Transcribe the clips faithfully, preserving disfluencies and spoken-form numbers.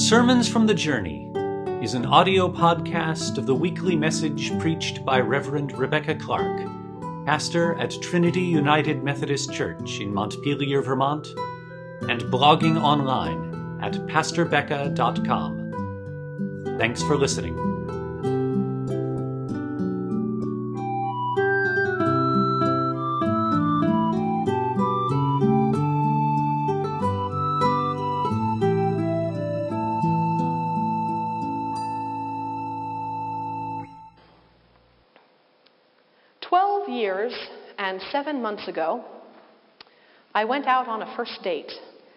Sermons from the Journey is an audio podcast of the weekly message preached by Reverend Rebecca Clark, pastor at Trinity United Methodist Church in Montpelier, Vermont, and blogging online at pastor becca dot com. Thanks for listening. Twelve years and seven months ago, I went out on a first date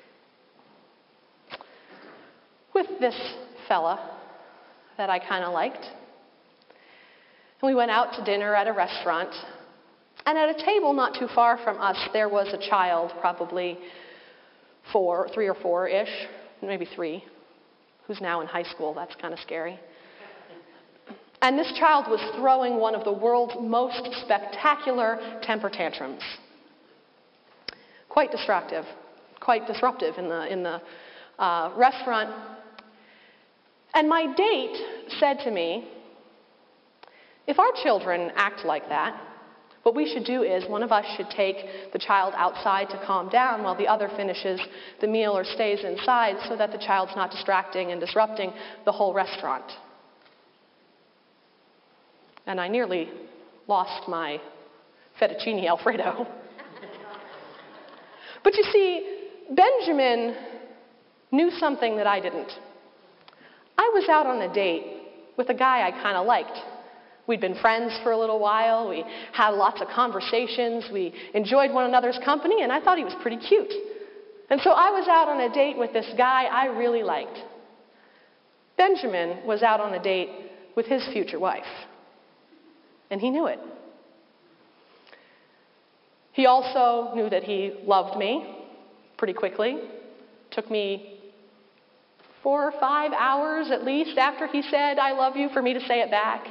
with this fella that I kind of liked. And we went out to dinner at a restaurant, and at a table not too far from us, there was a child, probably four, three or four-ish, maybe three, who's now in high school. That's kind of scary. And this child was throwing one of the world's most spectacular temper tantrums. Quite destructive, quite disruptive in the, in the uh, restaurant. And my date said to me, if our children act like that, what we should do is one of us should take the child outside to calm down while the other finishes the meal or stays inside so that the child's not distracting and disrupting the whole restaurant. And I nearly lost my fettuccine Alfredo. But you see, Benjamin knew something that I didn't. I was out on a date with a guy I kind of liked. We'd been friends for a little while. We had lots of conversations. We enjoyed one another's company, and I thought he was pretty cute. And so I was out on a date with this guy I really liked. Benjamin was out on a date with his future wife. And he knew it. He also knew that he loved me pretty quickly. Took me four or five hours at least after he said, I love you, for me to say it back.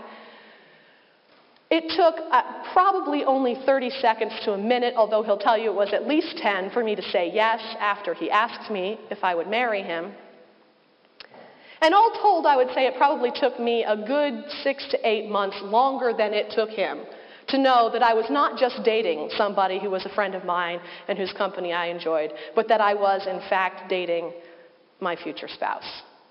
It took uh, probably only thirty seconds to a minute, although he'll tell you it was at least ten, for me to say yes after he asked me if I would marry him. And all told, I would say it probably took me a good six to eight months longer than it took him to know that I was not just dating somebody who was a friend of mine and whose company I enjoyed, but that I was, in fact, dating my future spouse.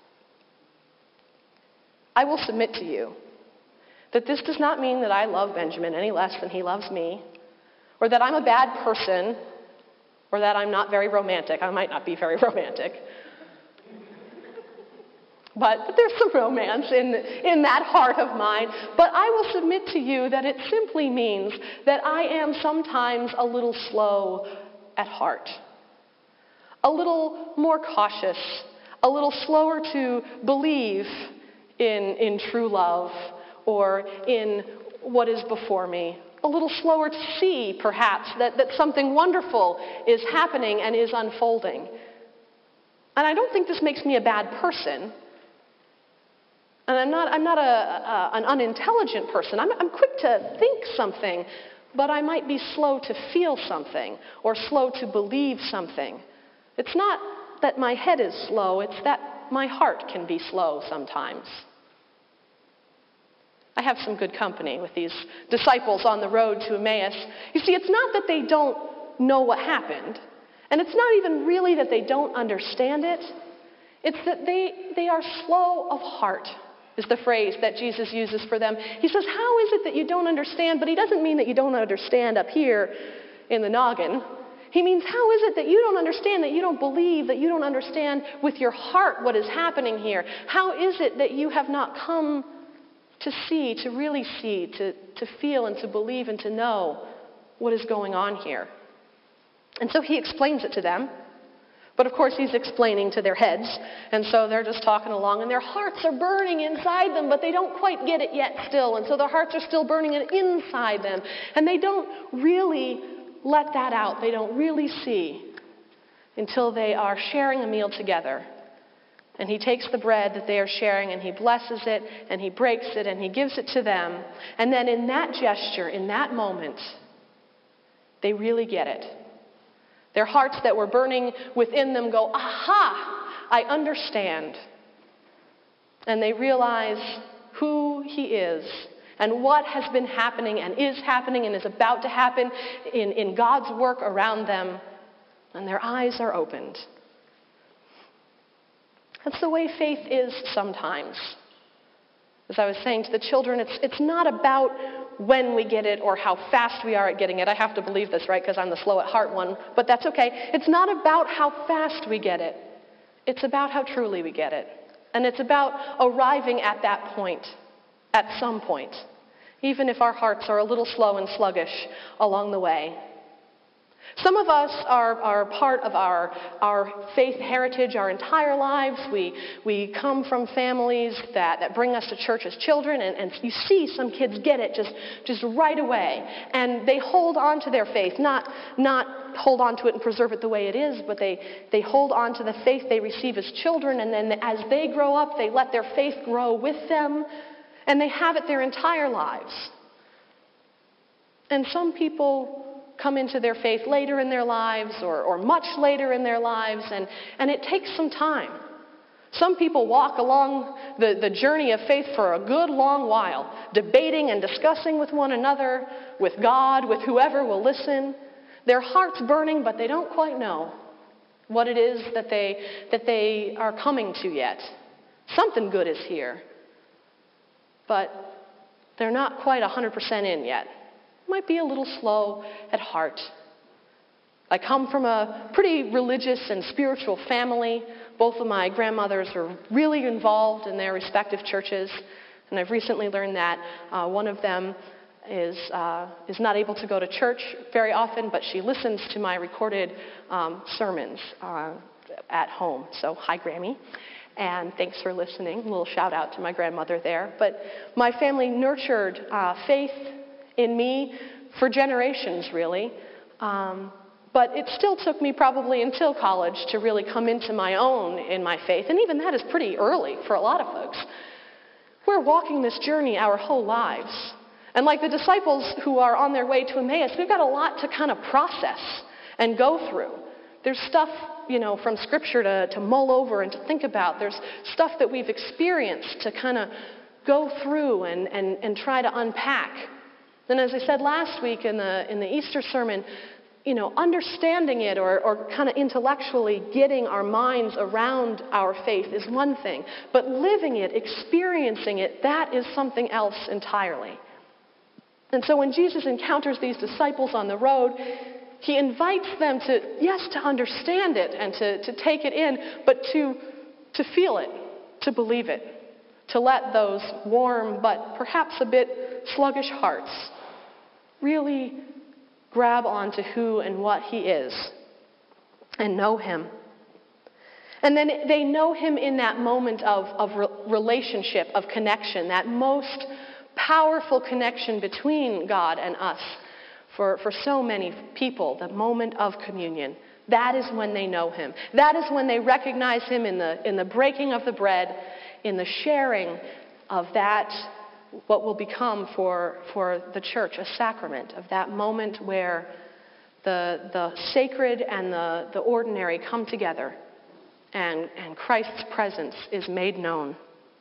I will submit to you that this does not mean that I love Benjamin any less than he loves me, or that I'm a bad person, or that I'm not very romantic. I might not be very romantic. But, but there's some romance in, in that heart of mine. But I will submit to you that it simply means that I am sometimes a little slow at heart, a little more cautious, a little slower to believe in, in true love or in what is before me, a little slower to see, perhaps, that, that something wonderful is happening and is unfolding. And I don't think this makes me a bad person. And I'm not, I'm not a, a, an unintelligent person. I'm, I'm quick to think something, but I might be slow to feel something or slow to believe something. It's not that my head is slow, it's that my heart can be slow sometimes. I have some good company with these disciples on the road to Emmaus. You see, it's not that they don't know what happened, and it's not even really that they don't understand it. It's that they, they are slow of heart, is the phrase that Jesus uses for them. He says, how is it that you don't understand? But he doesn't mean that you don't understand up here in the noggin. He means, how is it that you don't understand, that you don't believe, that you don't understand with your heart what is happening here? How is it that you have not come to see, to really see, to, to feel and to believe and to know what is going on here? And so he explains it to them. But of course, he's explaining to their heads, and so they're just talking along, and their hearts are burning inside them, but they don't quite get it yet still, and so their hearts are still burning inside them, and they don't really let that out. They don't really see until they are sharing a meal together. And he takes the bread that they are sharing, and he blesses it, and he breaks it, and he gives it to them. And then in that gesture, in that moment, they really get it. Their hearts that were burning within them go, aha, I understand. and they realize who he is and what has been happening and is happening and is about to happen in, in God's work around them, and their eyes are opened. That's the way faith is sometimes. As I was saying to the children, it's, it's not about when we get it or how fast we are at getting it. I have to believe this, right, because I'm the slow at heart one, but that's okay. It's not about how fast we get it. It's about how truly we get it. And it's about arriving at that point, at some point, even if our hearts are a little slow and sluggish along the way. Some of us are, are part of our, our faith heritage our entire lives. We, we come from families that, that bring us to church as children, and, and you see some kids get it just, just right away. And they hold on to their faith, not, not hold on to it and preserve it the way it is, but they, they hold on to the faith they receive as children, and then as they grow up, they let their faith grow with them, and they have it their entire lives. And some people come into their faith later in their lives or, or much later in their lives, and, and it takes some time. Some people walk along the, the journey of faith for a good long while, debating and discussing with one another, with God, with whoever will listen. Their heart's burning, but they don't quite know what it is that they, that they are coming to yet. Something good is here, but they're not quite one hundred percent in yet. Might be a little slow at heart. I come from a pretty religious and spiritual family. Both of my grandmothers are really involved in their respective churches, and I've recently learned that uh, one of them is uh, is not able to go to church very often, but she listens to my recorded um, sermons uh, at home. So hi, Grammy. And thanks for listening. A little shout out to my grandmother there. But my family nurtured uh, faith in me for generations, really. Um, but it still took me probably until college to really come into my own in my faith. And even that is pretty early for a lot of folks. We're walking this journey our whole lives. And like the disciples who are on their way to Emmaus, we've got a lot to kind of process and go through. There's stuff, you know, from Scripture to, to mull over and to think about. There's stuff that we've experienced to kind of go through and, and, and try to unpack. And as I said last week in the in the Easter sermon, you know, understanding it or, or kind of intellectually getting our minds around our faith is one thing. But living it, experiencing it, that is something else entirely. And so when Jesus encounters these disciples on the road, he invites them to, yes, to understand it and to, to take it in, but to, to feel it, to believe it, to let those warm but perhaps a bit sluggish hearts really grab onto who and what he is and know him. And then they know him in that moment of, of re- relationship, of connection, that most powerful connection between God and us for, for so many people, the moment of communion. That is when they know him. That is when they recognize him in the, in the breaking of the bread, in the sharing of that what will become for, for the church a sacrament, of that moment where the, the sacred and the, the ordinary come together and, and Christ's presence is made known.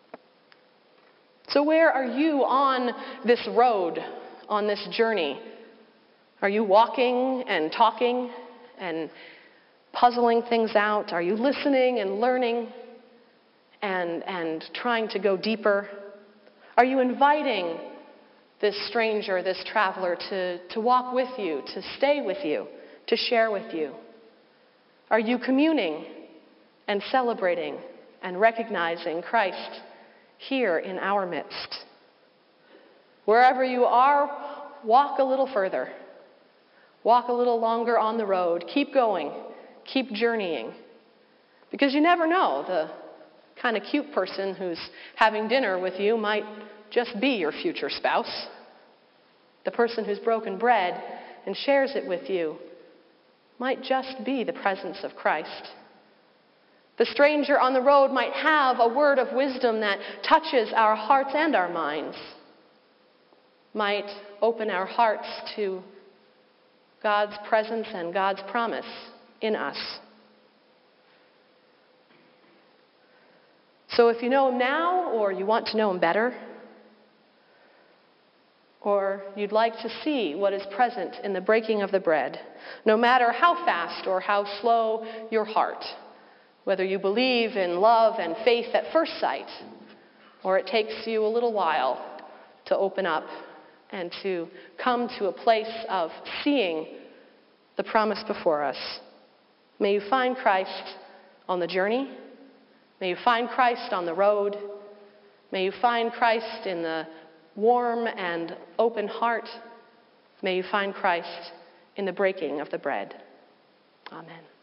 So where are you on this road, on this journey? Are you walking and talking and puzzling things out? Are you listening and learning and, and trying to go deeper? Are you inviting this stranger, this traveler, to, to walk with you, to stay with you, to share with you? Are you communing and celebrating and recognizing Christ here in our midst? Wherever you are, walk a little further. Walk a little longer on the road. Keep going. Keep journeying. Because you never know, the kind of cute person who's having dinner with you might just be your future spouse. The person who's broken bread and shares it with you might just be the presence of Christ. The stranger on the road might have a word of wisdom that touches our hearts and our minds, might open our hearts to God's presence and God's promise in us. So if you know him now, or you want to know him better, or you'd like to see what is present in the breaking of the bread, no matter how fast or how slow your heart, whether you believe in love and faith at first sight, or it takes you a little while to open up and to come to a place of seeing the promise before us, may you find Christ on the journey. May you find Christ on the road. May you find Christ in the warm and open heart. May you find Christ in the breaking of the bread. Amen.